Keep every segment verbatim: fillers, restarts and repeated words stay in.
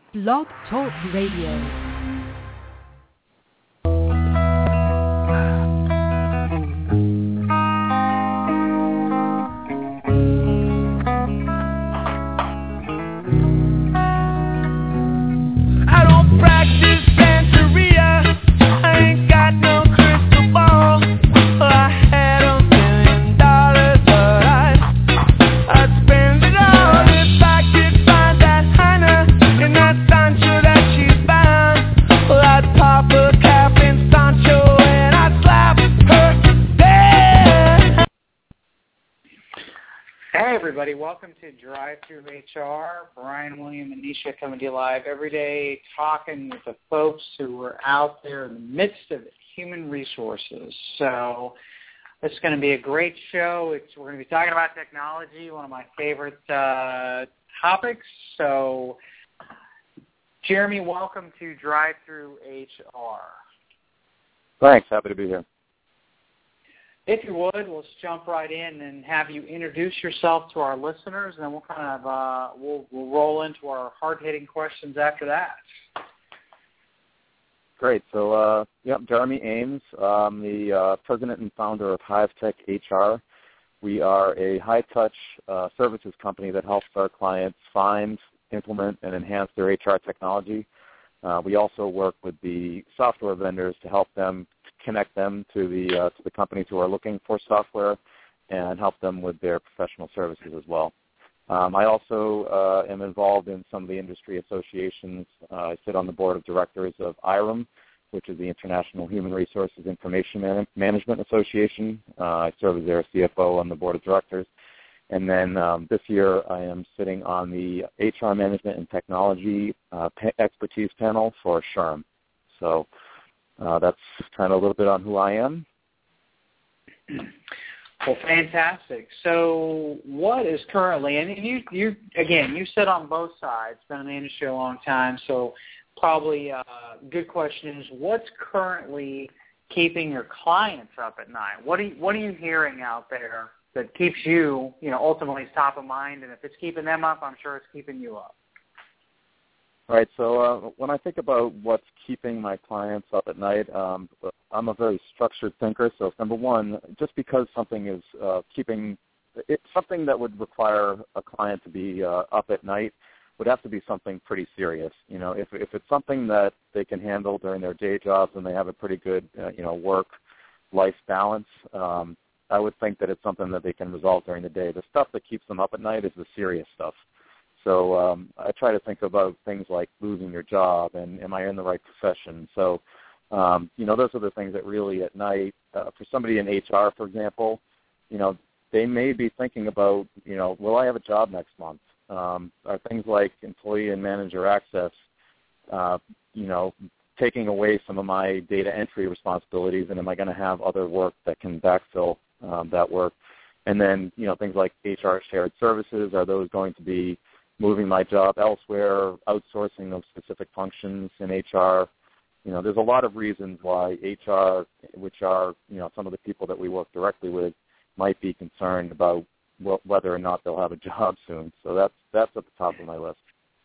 Blog Talk Radio. Everybody, welcome to Drive Through H R. Brian, William, and Nisha coming to you live every day, talking with the folks who are out there in the midst of human resources. So it's going to be a great show. It's, we're going to be talking about technology, one of my favorite uh, topics. So, Jeremy, welcome to Drive Through H R. Thanks. Happy to be here. If you would, let's jump right in and have you introduce yourself to our listeners, and then we'll kind of uh, we'll, we'll roll into our hard-hitting questions after that. Great. So, uh, yep, Jeremy Ames. I'm the uh, president and founder of HiveTech H R. We are a high-touch uh, services company that helps our clients find, implement, and enhance their H R technology. Uh, we also work with the software vendors to help them connect them to the uh, to the companies who are looking for software and help them with their professional services as well. Um, I also uh, am involved in some of the industry associations. Uh, I sit on the board of directors of I R M, which is the International Human Resources Information Man- Management Association. Uh, I serve as their C F O on the board of directors. And then um, this year I am sitting on the H R Management and Technology uh, pa- Expertise Panel for SHRM. So Uh, that's kind of a little bit on who I am. Well, fantastic. So what is currently, and you, you again, you sit on both sides, been in the industry a long time, so probably a good question is, what's currently keeping your clients up at night? What are you, what are you hearing out there that keeps you, you know, ultimately top of mind? And if it's keeping them up, I'm sure it's keeping you up. Right. So uh, when I think about what's keeping my clients up at night, um, I'm a very structured thinker. So number one, just because something is uh, keeping it's something that would require a client to be uh, up at night would have to be something pretty serious. You know, if if it's something that they can handle during their day jobs and they have a pretty good uh, you know work-life balance, um, I would think that it's something that they can resolve during the day. The stuff that keeps them up at night is the serious stuff. So um, I try to think about things like losing your job and am I in the right profession. So, um, you know, those are the things that really at night, uh, for somebody in H R, for example, you know, they may be thinking about, you know, will I have a job next month? Um, are things like employee and manager access, uh, you know, taking away some of my data entry responsibilities, and am I going to have other work that can backfill um, that work? And then, you know, things like H R shared services, are those going to be moving my job elsewhere, outsourcing those specific functions in H R. You know, there's a lot of reasons why H R, which are, you know, some of the people that we work directly with, might be concerned about wh- whether or not they'll have a job soon. So that's that's at the top of my list.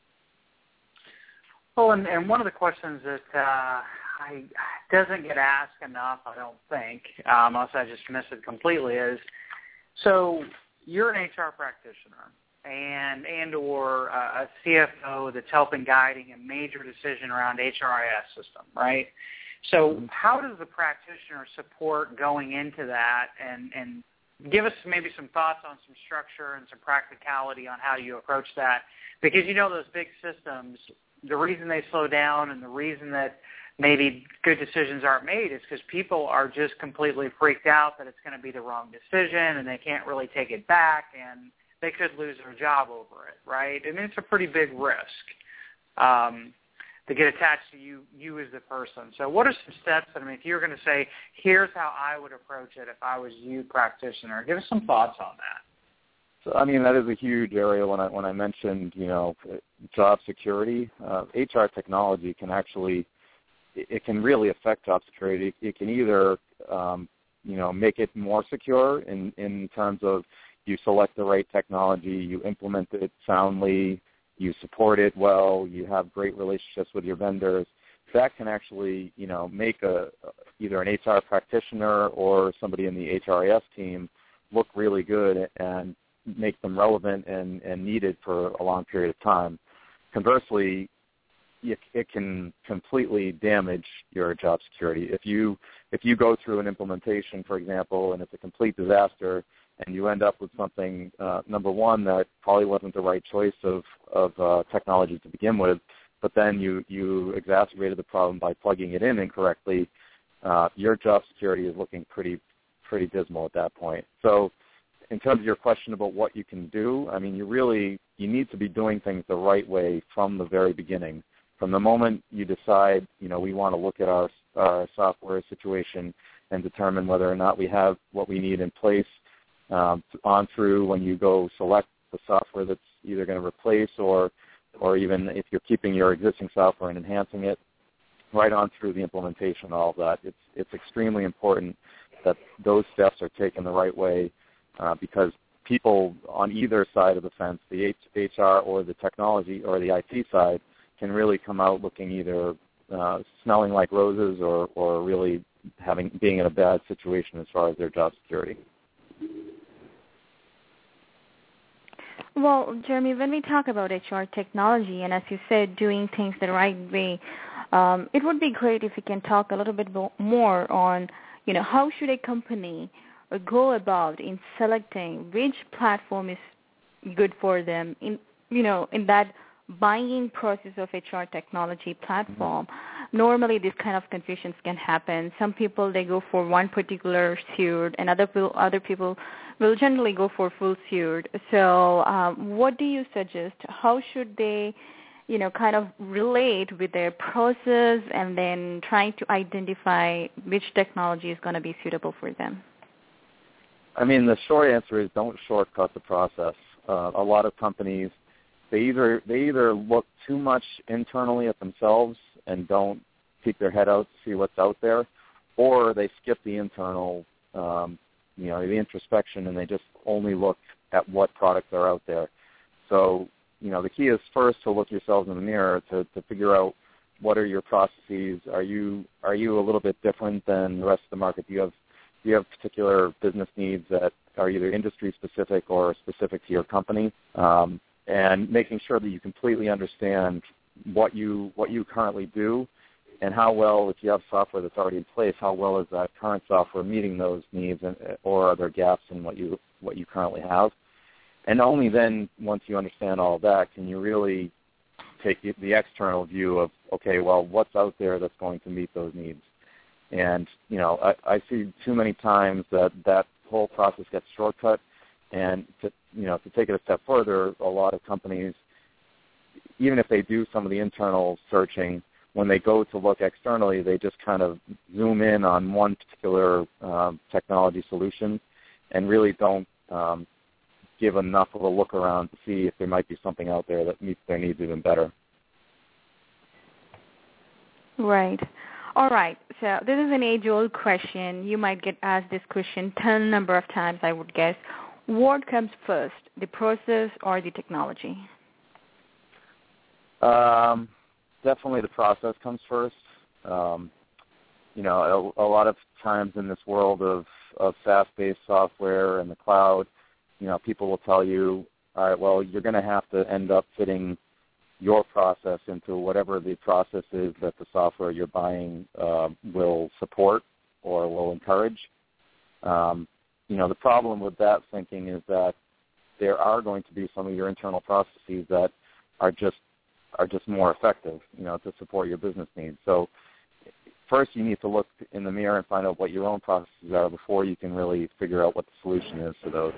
Well, and, and one of the questions that uh, I doesn't get asked enough, I don't think, um, unless I just miss it completely, is, so you're an H R practitioner and and or uh, a C F O that's helping guiding a major decision around H R I S system, right? So mm-hmm. How does the practitioner support going into that, and, and give us maybe some thoughts on some structure and some practicality on how you approach that? Because you know those big systems, the reason they slow down and the reason that maybe good decisions aren't made is because people are just completely freaked out that it's going to be the wrong decision and they can't really take it back, and they could lose their job over it, right? I mean, it's a pretty big risk um, to get attached to you, you as the person. So what are some steps? I mean, if you're going to say, here's how I would approach it if I was you, practitioner, give us some thoughts on that. So, I mean, that is a huge area. When I when I mentioned, you know, job security, uh, H R technology can actually, it can really affect job security. It can either, um, you know, make it more secure in, in terms of you select the right technology, you implement it soundly, you support it well, you have great relationships with your vendors, that can actually, you know, make a either an H R practitioner or somebody in the H R I S team look really good and make them relevant and, and needed for a long period of time. Conversely, it, it can completely damage your job security. If you if you go through an implementation, for example, and it's a complete disaster, and you end up with something, uh, number one, that probably wasn't the right choice of, of uh, technology to begin with, but then you, you exacerbated the problem by plugging it in incorrectly, uh, your job security is looking pretty pretty dismal at that point. So in terms of your question about what you can do, I mean, you really, you need to be doing things the right way from the very beginning. From the moment you decide, you know, we want to look at our, our software situation and determine whether or not we have what we need in place, um, on through when you go select the software that's either going to replace or or even if you're keeping your existing software and enhancing it, right on through the implementation, all of that. It's it's extremely important that those steps are taken the right way, uh, because people on either side of the fence, the H R or the technology or the I T side, can really come out looking either uh, smelling like roses or, or really having being in a bad situation as far as their job security. Well, Jeremy, when we talk about H R technology, and as you said, doing things the right way, um, it would be great if you can talk a little bit more on, you know, how should a company go about in selecting which platform is good for them in, you know, in that buying process of H R technology platform. Normally, these kind of confusions can happen. Some people, they go for one particular suite, and other people, other people will generally go for full suite. So um, what do you suggest? How should they, you know, kind of relate with their process and then trying to identify which technology is going to be suitable for them? I mean, the short answer is don't shortcut the process. Uh, a lot of companies, they either they either look too much internally at themselves and don't peek their head out to see what's out there, or they skip the internal, um, you know, the introspection, and they just only look at what products are out there. So, you know, the key is first to look yourselves in the mirror to, to figure out what are your processes. Are you are you a little bit different than the rest of the market? Do you have do you have particular business needs that are either industry specific or specific to your company? Um, and making sure that you completely understand what you what you currently do and how well, if you have software that's already in place, how well is that current software meeting those needs, and, or are there gaps in what you what you currently have? And only then, once you understand all of that, can you really take the, the external view of, okay, well, what's out there that's going to meet those needs? And, you know, I, I see too many times that that whole process gets shortcut. And, to, you know, to take it a step further, a lot of companies, even if they do some of the internal searching, when they go to look externally, they just kind of zoom in on one particular um, technology solution and really don't um, give enough of a look around to see if there might be something out there that meets their needs even better. Right. All right. So this is an age-old question. You might get asked this question ten number of times, I would guess. What comes first, the process or the technology? Um, definitely the process comes first. Um, you know, a, a lot of times in this world of, of SaaS-based software and the cloud, you know, people will tell you, all right, well, you're going to have to end up fitting your process into whatever the process is that the software you're buying uh, will support or will encourage. Um, you know, the problem with that thinking is that there are going to be some of your internal processes that are just are just more effective, you know, to support your business needs. So first you need to look in the mirror and find out what your own processes are before you can really figure out what the solution is to those.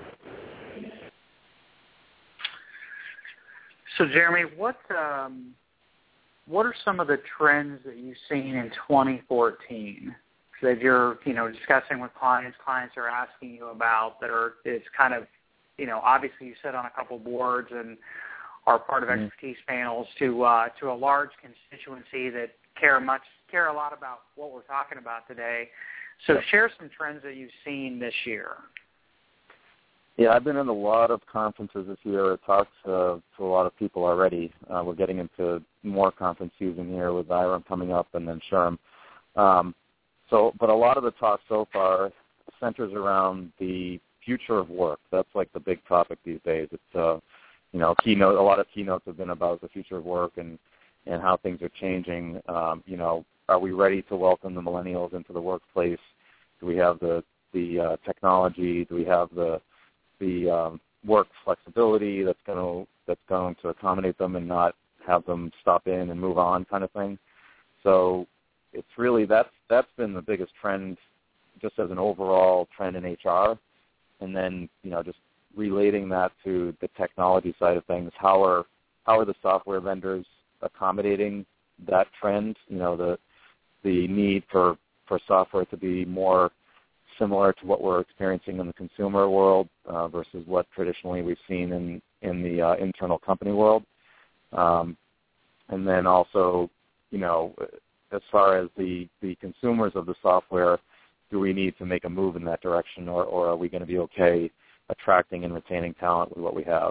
So, Jeremy, what um, what are some of the trends that you've seen in twenty fourteen that you're, you know, discussing with clients, clients are asking you about that are, it's kind of, you know, obviously you sit on a couple boards and are part of expertise mm-hmm. panels to uh, to a large constituency that care much care a lot about what we're talking about today. So, yep. Share some trends that you've seen this year. Yeah, I've been in a lot of conferences this year. I've talked uh, to a lot of people already. Uh, we're getting into more conference season here with I R M coming up and then SHRM. Um, so, but a lot of the talk so far centers around the future of work. That's like the big topic these days. It's, uh, you know, keynote. A lot of keynotes have been about the future of work and, and how things are changing. Um, you know, are we ready to welcome the millennials into the workplace? Do we have the the uh, technology? Do we have the the um, work flexibility that's going to that's going to accommodate them and not have them stop in and move on, kind of thing? So it's really that's that's been the biggest trend, just as an overall trend in H R, and then you know just relating that to the technology side of things. How are how are the software vendors accommodating that trend? You know the the need for, for software to be more similar to what we're experiencing in the consumer world uh, versus what traditionally we've seen in, in the uh, internal company world. Um, and then also, you know, as far as the, the consumers of the software, do we need to make a move in that direction, or, or are we going to be okay attracting and retaining talent with what we have?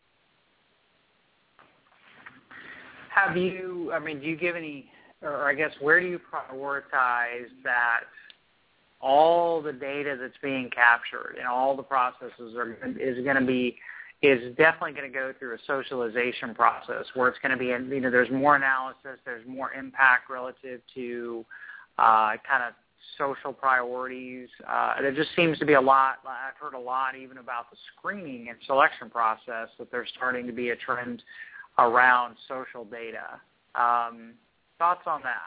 Have you, I mean, do you give any, or I guess where do you prioritize that all the data that's being captured and all the processes are is going to be is definitely going to go through a socialization process where it's going to be, you know, there's more analysis, there's more impact relative to uh, kind of social priorities. Uh, there just seems to be a lot. I've heard a lot even about the screening and selection process that there's starting to be a trend around social data. Um, thoughts on that?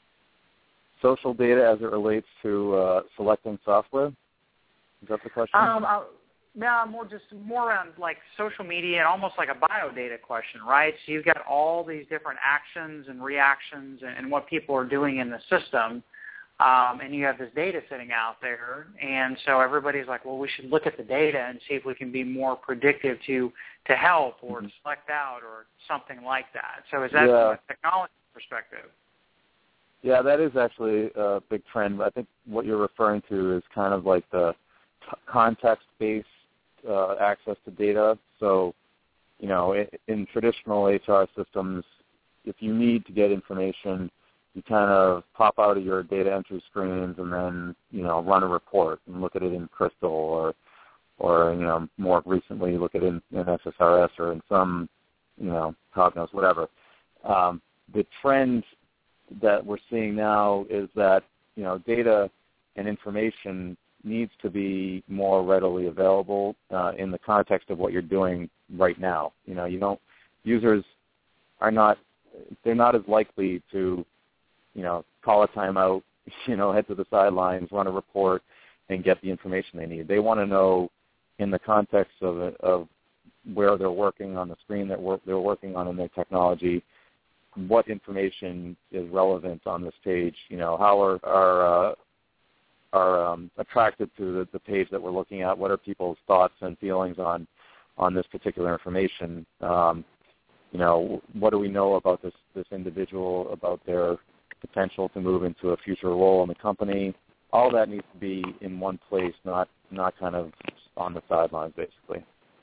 Social data as it relates to uh, selecting software? Is that the question? Um, uh, no, more just more around like social media and almost like a biodata question, right? So you've got all these different actions and reactions and, and what people are doing in the system, um, and you have this data sitting out there, and so everybody's like, well, we should look at the data and see if we can be more predictive to, to help or mm-hmm. to select out or something like that. So is that yeah. from a technology perspective? Yeah, that is actually a big trend. I think what you're referring to is kind of like the t- context-based uh, access to data. So, you know, in, in traditional H R systems, if you need to get information, you kind of pop out of your data entry screens and then, you know, run a report and look at it in Crystal or, or you know, more recently look at it in, in S S R S or in some, you know, Cognos, whatever. Um, the trend that we're seeing now is that, you know, data and information needs to be more readily available uh, in the context of what you're doing right now. You know, you don't, users are not, they're not as likely to, you know, call a timeout, you know, head to the sidelines, run a report, and get the information they need. They want to know in the context of it, of where they're working on the screen that work, they're working on in their technology, what information is relevant on this page. You know, how are are, uh, are um, attracted to the, the page that we're looking at? What are people's thoughts and feelings on on this particular information? Um, you know, what do we know about this this individual, about their potential to move into a future role in the company? All that needs to be in one place, not not kind of on the sidelines, basically.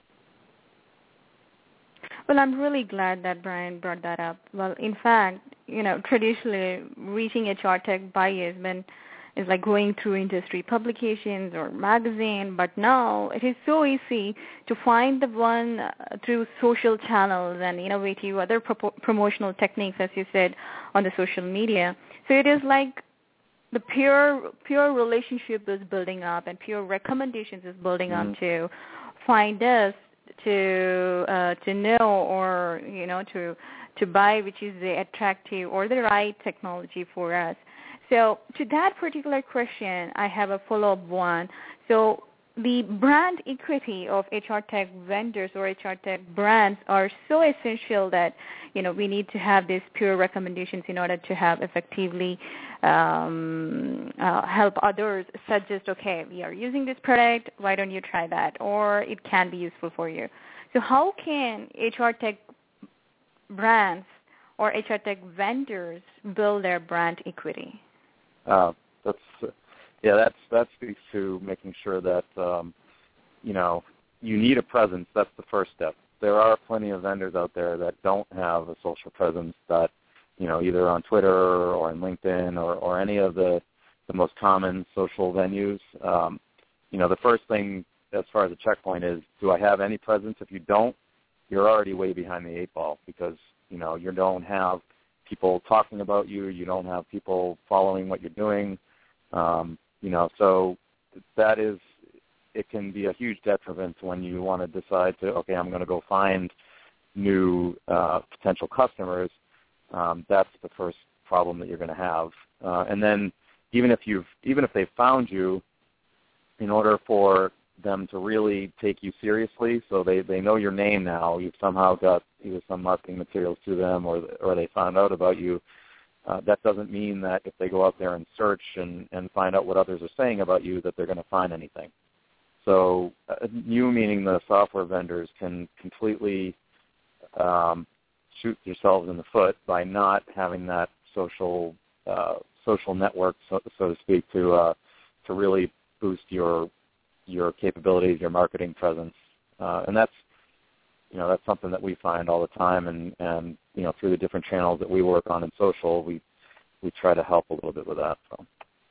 Well, I'm really glad that Brian brought that up. Well, in fact, you know, traditionally reaching H R tech buy-in has been is like going through industry publications or magazine, but now it is so easy to find the one uh, through social channels and innovative other pro- promotional techniques, as you said, on the social media. So it is like the pure pure relationship is building up and pure recommendations is building mm-hmm. up to find us to uh, to know or you know to to buy which is the attractive or the right technology for us. So to that particular question, I have a follow-up one. So the brand equity of H R tech vendors or H R tech brands are so essential that, you know, we need to have these pure recommendations in order to have effectively um, uh, help others suggest, okay, we are using this product, why don't you try that? Or it can be useful for you. So how can H R tech brands or H R tech vendors build their brand equity? Uh, that's uh, yeah, that's that speaks to making sure that um, you know you need a presence. That's the first step. There are plenty of vendors out there that don't have a social presence that, you know, either on Twitter or on LinkedIn or, or any of the, the most common social venues. Um, you know, the first thing as far as a checkpoint is, do I have any presence? If you don't, you're already way behind the eight ball because, you know, you don't have people talking about you. You don't have people following what you're doing. Um, you know, so that is, it can be a huge detriment when you want to decide to, okay, I'm going to go find new uh, potential customers. Um, that's the first problem that you're going to have. Uh, and then even if you've, even if they've found you, in order for them to really take you seriously, so they, they know your name now, you've somehow got either some marketing materials to them or or they found out about you, uh, that doesn't mean that if they go out there and search and, and find out what others are saying about you that they're going to find anything. So uh, you, meaning the software vendors, can completely um, shoot yourselves in the foot by not having that social uh, social network, so, so to speak, to uh, to really boost your your capabilities, your marketing presence, uh, and that's you know that's something that we find all the time, and, and you know through the different channels that we work on in social, we we try to help a little bit with that. So,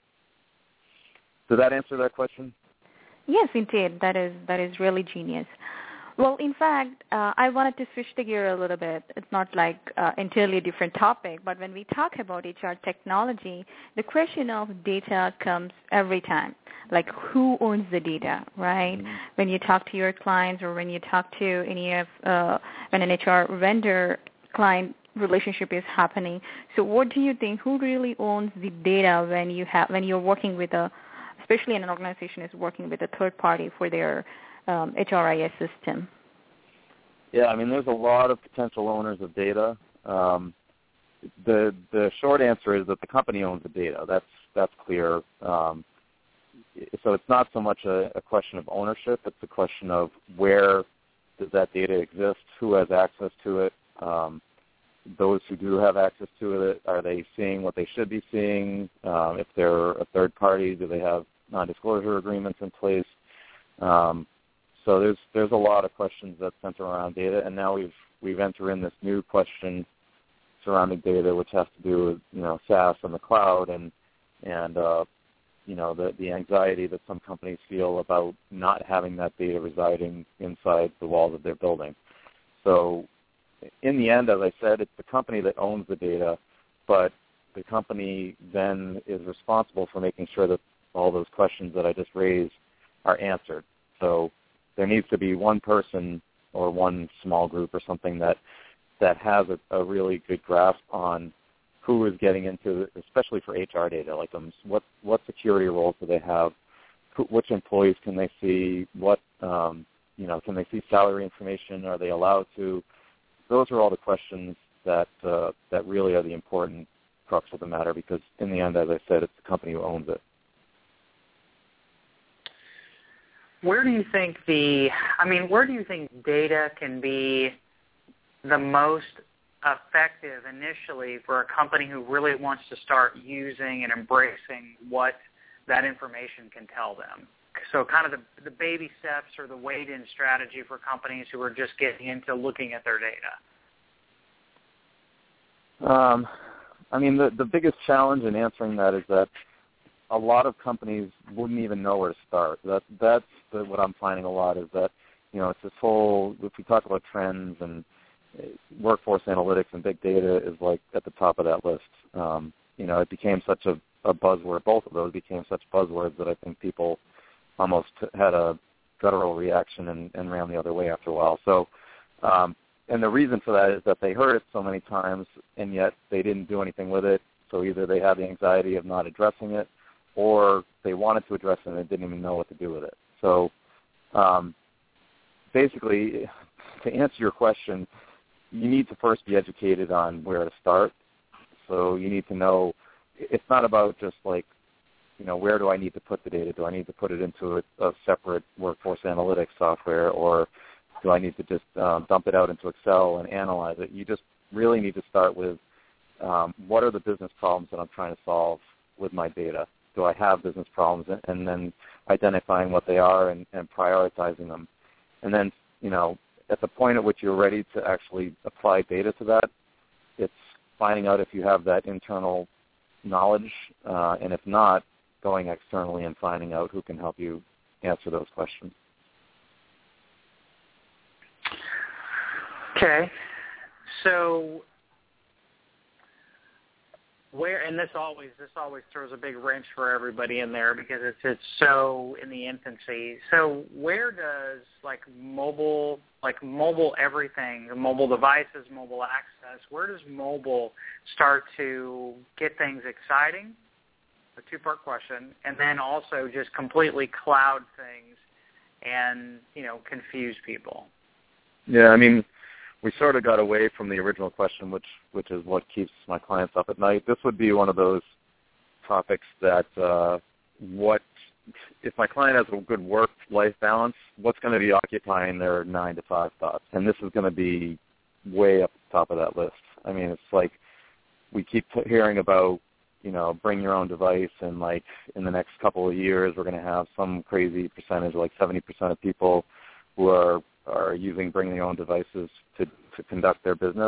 did that answer that question? Yes, it did. That is that is really genius. Well, in fact, uh, I wanted to switch the gear a little bit. It's not like uh, entirely a different topic, but when we talk about H R technology, the question of data comes every time. Like, who owns the data, right? Mm-hmm. When you talk to your clients or when you talk to any of, uh, when an H R vendor-client relationship is happening. So what do you think, who really owns the data when you have, when you're working with a, especially in an organization is working with a third party for their um, H R I S system? Yeah, I mean, there's a lot of potential owners of data. Um, the the short answer is that the company owns the data. That's that's clear. Um, so it's not so much a, a question of ownership. It's a question of where does that data exist, who has access to it. Um, those who do have access to it, are they seeing what they should be seeing? Um, if they're a third party, do they have non-disclosure agreements in place? Um, so there's there's a lot of questions that center around data, and now we've we've entered in this new question surrounding data, which has to do with you know SaaS and the cloud, and and uh, you know the the anxiety that some companies feel about not having that data residing inside the walls of their building. So in the end, as I said, it's the company that owns the data, but the company then is responsible for making sure that all those questions that I just raised are answered. So there needs to be one person or one small group or something that that has a, a really good grasp on who is getting into, especially for H R data, like um, what what security roles do they have, who, which employees can they see, what um, you know, can they see salary information, are they allowed to? Those are all the questions that uh, that really are the important crux of the matter, because in the end, as I said, it's the company who owns it. Where do you think the, I mean, where do you think data can be the most effective initially for a company who really wants to start using and embracing what that information can tell them? So kind of the, the baby steps or the wade-in strategy for companies who are just getting into looking at their data. Um, I mean, the, the biggest challenge in answering that is that a lot of companies wouldn't even know where to start. That that's the, what I'm finding a lot is that, you know, it's this whole, if we talk about trends and workforce analytics and big data is like at the top of that list. Um, you know, it became such a, a buzzword. Both of those became such buzzwords that I think people almost had a guttural reaction and, and ran the other way after a while. So, um, and the reason for that is that they heard it so many times and yet they didn't do anything with it. So either they had the anxiety of not addressing it, or they wanted to address it and they didn't even know what to do with it. So um, basically, to answer your question, you need to first be educated on where to start. So you need to know, it's not about just like, you know, where do I need to put the data? Do I need to put it into a, a separate workforce analytics software, or do I need to just um, dump it out into Excel and analyze it? You just really need to start with um, what are the business problems that I'm trying to solve with my data? Do I have business problems? And then identifying what they are and, and prioritizing them. And then, you know, at the point at which you're ready to actually apply data to that, it's finding out if you have that internal knowledge, uh, and if not, going externally and finding out who can help you answer those questions. Okay. So where, and this always this always throws a big wrench for everybody in there because it's it's so in the infancy. So where does like mobile like mobile everything, mobile devices, mobile access, where does mobile start to get things exciting? A two-part question, and then also just completely cloud things and, you know, confuse people. Yeah, I mean, we sort of got away from the original question, which which is what keeps my clients up at night. This would be one of those topics that uh, what if my client has a good work-life balance, what's going to be occupying their nine to five thoughts? And this is going to be way up the top of that list. I mean, it's like we keep hearing about, you know, bring your own device, and like in the next couple of years, we're going to have some crazy percentage, like seventy percent of people who are, are using bring your own devices to, to conduct their business.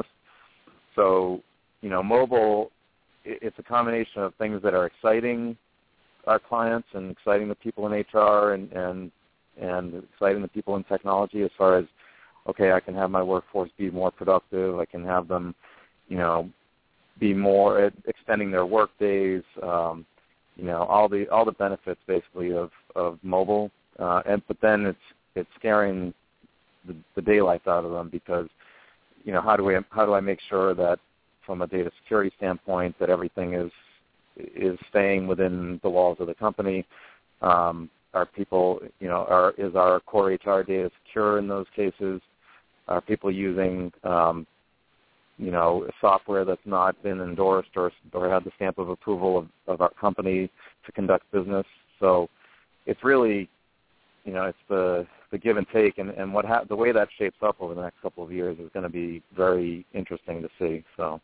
So, you know, mobile, it's a combination of things that are exciting our clients and exciting the people in H R and, and, and exciting the people in technology as far as, okay, I can have my workforce be more productive. I can have them, you know, be more at extending their work days, um, you know, all the all the benefits basically of, of mobile. Uh, and but then it's it's scaring the, the daylights out of them because, you know, how do we how do I make sure that from a data security standpoint that everything is is staying within the walls of the company? Um, are people, you know, are is our core H R data secure in those cases? Are people using um, you know, software that's not been endorsed or or had the stamp of approval of, of our company to conduct business? So it's really, you know, it's the the give and take, and, and what ha- the way that shapes up over the next couple of years is going to be very interesting to see. So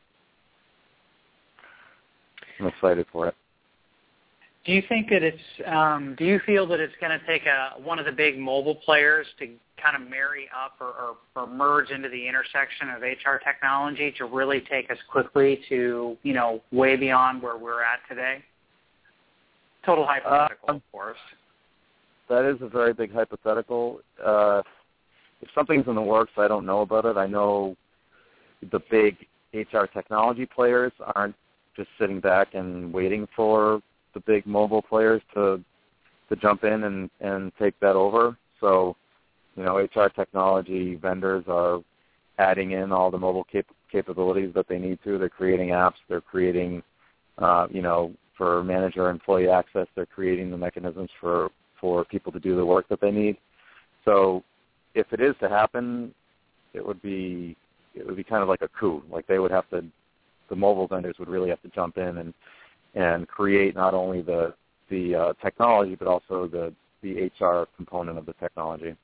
I'm excited for it. Do you think that it's, um, do you feel that it's going to take a, one of the big mobile players to kind of marry up or, or, or merge into the intersection of H R technology to really take us quickly to, you know, way beyond where we're at today? Total hypothetical, uh, of course. That is a very big hypothetical. Uh, if something's in the works, I don't know about it. I know the big H R technology players aren't just sitting back and waiting for the big mobile players to to jump in and, and take that over. So, you know, H R technology vendors are adding in all the mobile cap- capabilities that they need to. They're creating apps. They're creating, uh, you know, for manager employee access, they're creating the mechanisms for, for people to do the work that they need. So if it is to happen, it would be it would be kind of like a coup. Like they would have to, the mobile vendors would really have to jump in and and create not only the the uh, technology but also the, the H R component of the technology.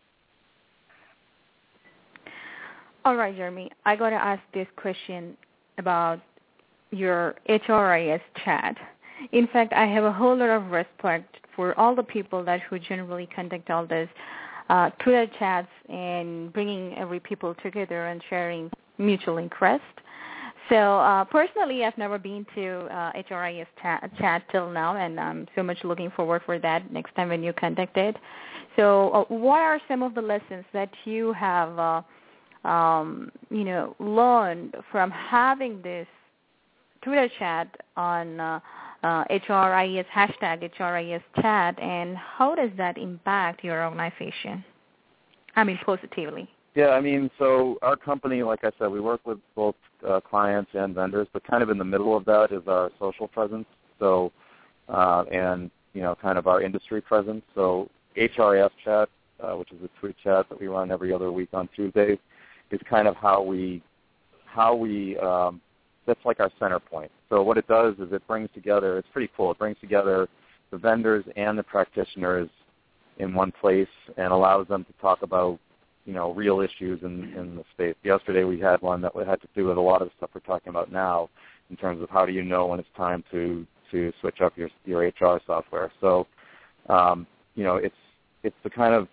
All right, Jeremy. I got to ask this question about your H R I S chat. In fact, I have a whole lot of respect for all the people that who generally conduct all this uh, Twitter chats and bringing every people together and sharing mutual interest. So uh, personally, I've never been to uh, H R I S chat, chat till now, and I'm so much looking forward for that next time when you conduct it. So uh, what are some of the lessons that you have, uh, um, you know, learned from having this Twitter chat on uh, uh, H R I S, hashtag H R I S chat, and how does that impact your organization? I mean, positively. Yeah, I mean, so our company, like I said, we work with both uh, clients and vendors, but kind of in the middle of that is our social presence. So, uh, and you know, kind of our industry presence. So, H R I S chat, uh, which is a tweet chat that we run every other week on Tuesdays, is kind of how we, how we. Um, that's like our center point. So what it does is it brings together. It's pretty cool. It brings together the vendors and the practitioners in one place and allows them to talk about, you know, real issues in, in the space. Yesterday we had one that had to do with a lot of the stuff we're talking about now in terms of how do you know when it's time to, to switch up your your H R software. So, um, you know, it's it's the kind of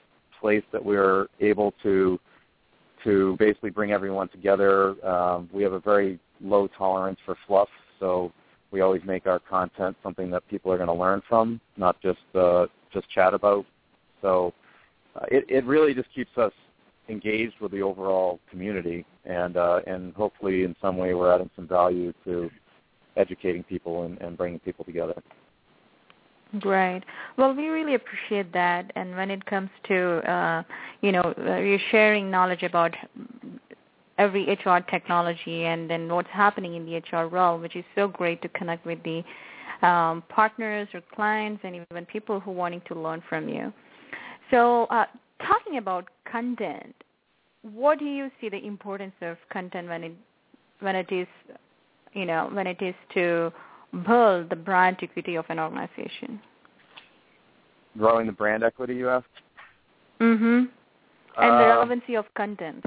place that we're able to to basically bring everyone together. Um, we have a very low tolerance for fluff, so we always make our content something that people are going to learn from, not just uh, just chat about. So uh, it, it really just keeps us engaged with the overall community, and uh, and hopefully in some way we're adding some value to educating people and, and bringing people together. Great. Well, we really appreciate that. And when it comes to, uh, you know, uh, you're sharing knowledge about every H R technology and then what's happening in the H R realm, which is so great to connect with the um, partners or clients and even people who are wanting to learn from you. So uh, talking about content, what do you see the importance of content when it when it is, you know, when it is to build the brand equity of an organization? Growing the brand equity, you asked? Mm-hmm. And uh, the relevancy of content.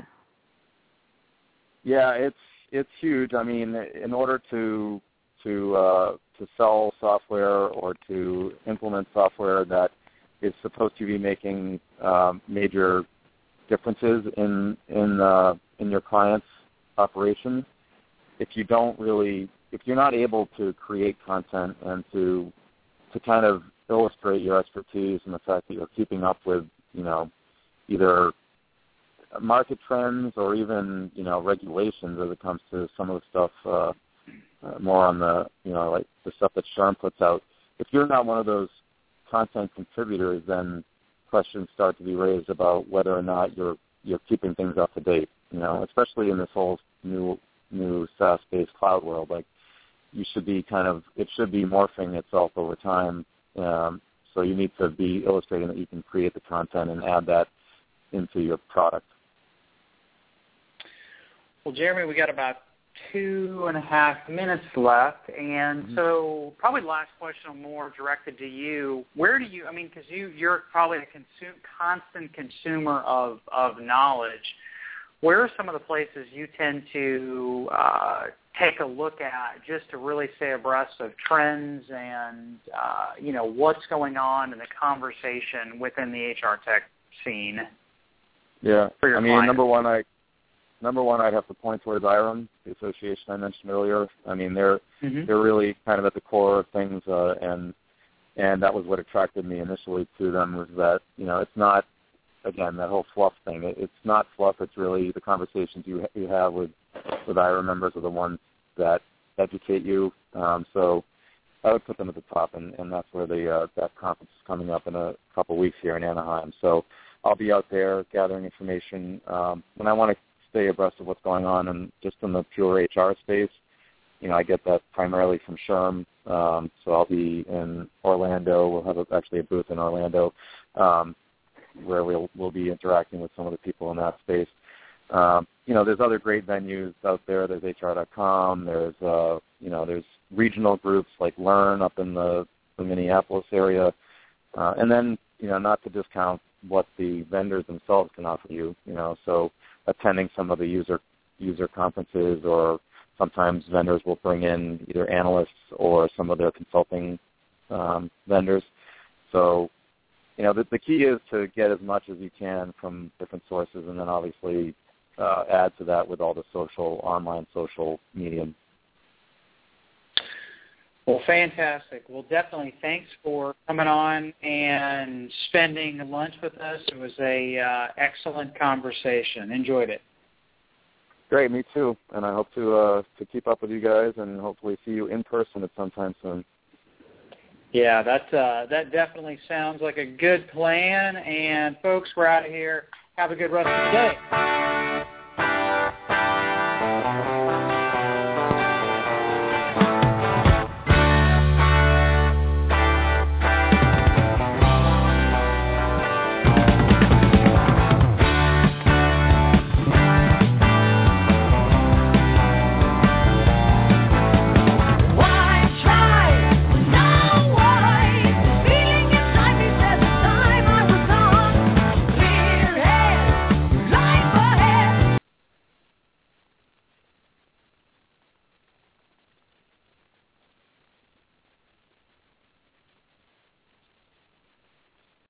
Yeah, it's it's huge. I mean, in order to to uh, to sell software or to implement software that is supposed to be making um, major differences in in uh, in your client's operations, if you don't really if you're not able to create content and to to kind of illustrate your expertise and the fact that you're keeping up with, you know, either market trends or even, you know, regulations as it comes to some of the stuff uh, uh, more on the, you know, like the stuff that SHRM puts out. If you're not one of those content contributors, then questions start to be raised about whether or not you're you're keeping things up to date, you know, especially in this whole new new SaaS-based cloud world. Like, you should be kind of, it should be morphing itself over time. Um, so you need to be illustrating that you can create the content and add that into your product. Well, Jeremy, we got about two and a half minutes left, and mm-hmm. so probably the last question more directed to you. Where do you, I mean, because you, you're probably a consume, constant consumer of, of knowledge. Where are some of the places you tend to uh, take a look at just to really stay abreast of trends and, uh, you know, what's going on in the conversation within the H R tech scene? Yeah, for your I mean, clients? number one, I number one, I'd have to point towards I R M, the association I mentioned earlier. I mean, they're mm-hmm. they're really kind of at the core of things, uh, and and that was what attracted me initially to them, was that, you know, it's not, again, that whole fluff thing. It, it's not fluff. It's really the conversations you you have with with I R M members are the ones that educate you. Um, so I would put them at the top, and, and that's where the uh, that conference is coming up in a couple of weeks here in Anaheim. So I'll be out there gathering information. Um, when I want to stay abreast of what's going on, and just in the pure H R space, you know, I get that primarily from SHRM. Um, so I'll be in Orlando. We'll have a, actually a booth in Orlando, um, where we'll we'll be interacting with some of the people in that space. Um, you know, there's other great venues out there. There's H R dot com. There's uh, you know, there's regional groups like Learn up in the, the Minneapolis area, uh, and then, you know, not to discount what the vendors themselves can offer you. You know, so attending some of the user user conferences, or sometimes vendors will bring in either analysts or some of their consulting um, vendors. So, you know, the, the key is to get as much as you can from different sources, and then obviously uh, add to that with all the social, online social medium. Well, fantastic. Well, definitely thanks for coming on and spending lunch with us. It was a uh, excellent conversation. Enjoyed it. Great, me too. And I hope to uh, to keep up with you guys and hopefully see you in person at some time soon. Yeah, that uh, that definitely sounds like a good plan. And folks, we're out of here. Have a good rest of the day.